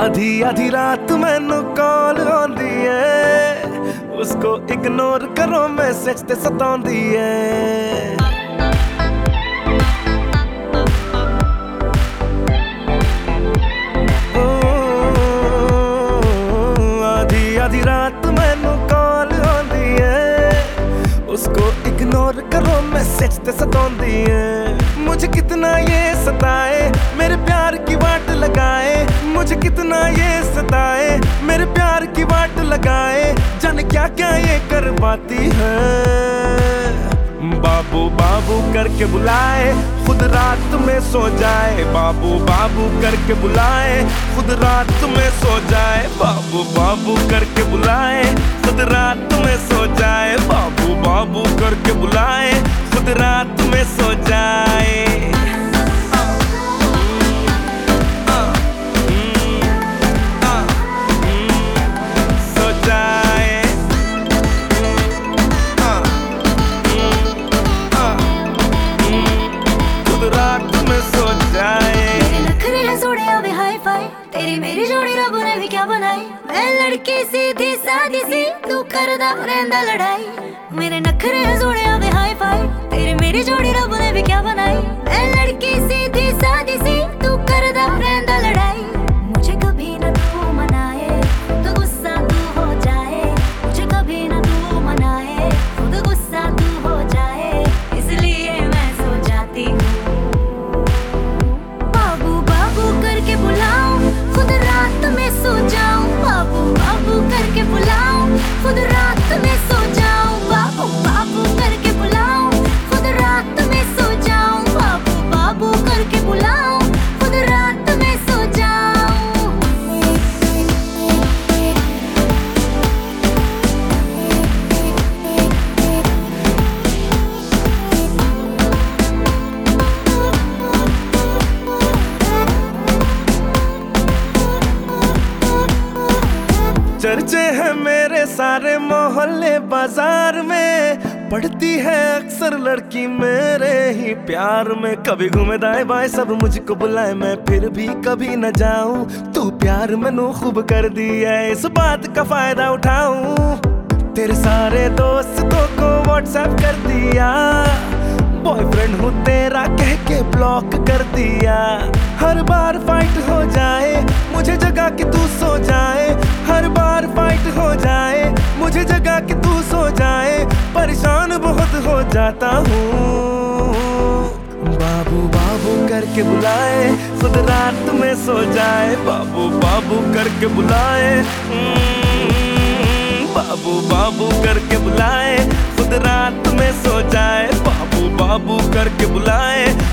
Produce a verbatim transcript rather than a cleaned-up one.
आधी आधी रात मैनू कॉल आंदी है, उसको इग्नोर करो मैसेज ते सतांदी है। आधी आधी रात मैनू कॉल आंदी है, उसको इग्नोर करो मैसेज ते सतांदी है। मुझे कितना ये सताए मेरे प्यार की वाट लगाए, मुझे कितना ये सताए मेरे प्यार की वाट लगाए, जाने क्या क्या ये करवाती है। बाबू बाबू करके बुलाए खुद रात में सो जाए, बाबू बाबू करके बुलाए खुद रात में सो जाए, बाबू बाबू करके बुलाए खुद रात में सो जाए, बाबू बाबू करके बुलाए खुद रात में सो जाए। तेरी मेरी जोड़ी रब ने भी क्या बनाई, मैं लड़की सीधी सादी सी तू करदा रहंदा लड़ाई। मेरे नखरे जोड़े वे हाई फाई, तेरी मेरी जोड़ी रब ने भी क्या बनाई, मैं लड़की सीधी सादी सी तू करदा रहंदा लड़ाई। मुझे कभी ना तू मनाए तो गुस्सा तू हो जाए, मुझे कभी ना तू मनाए खुद गुस्सा तू हो जाए, इसलिए मैं सो जाती हूँ। बाबू बाबू करके बुलाऊं खुद रात में सो जाऊं, बाबू बाबू करके बुलाऊं खुद रात में सो जाऊं, बाबू बाबू करके बुलाऊं खुद रात में सो जाऊं, बाबू बाबू करके बुलाऊं खुद रात में सो जाऊं। चर्चे हैं मेरे सारे मोहल्ले बाजार में, पढ़ती है अक्सर लड़की मेरे ही प्यार में। कभी घूमे दाएं बाएं सब मुझको बुलाए, मैं फिर भी कभी न जाऊं, तू प्यार मैनू खूब कर दिया है, इस बात का फायदा उठाऊं। तेरे सारे दोस्तों को व्हाट्सएप कर दिया, बॉयफ्रेंड हूँ तेरा कह के ब्लॉक कर दिया। हर बार फाइट हो जाए मुझे जगा के तू सो जाए, हर बार फाइट हो जाए मुझे जगा के तू सो जाए, परेशान बहुत हो जाता हूँ। बाबू बाबू करके बुलाए खुद रात में सो जाए, बाबू बाबू करके बुलाए, बाबू बाबू करके बुलाए खुद रात में सो जाए, बाबू बाबू करके बुलाए